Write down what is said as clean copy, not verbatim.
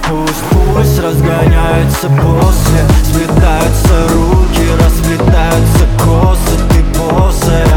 Пусть разгоняются после, сплетаются руки, расплетаются косы. Ты босс,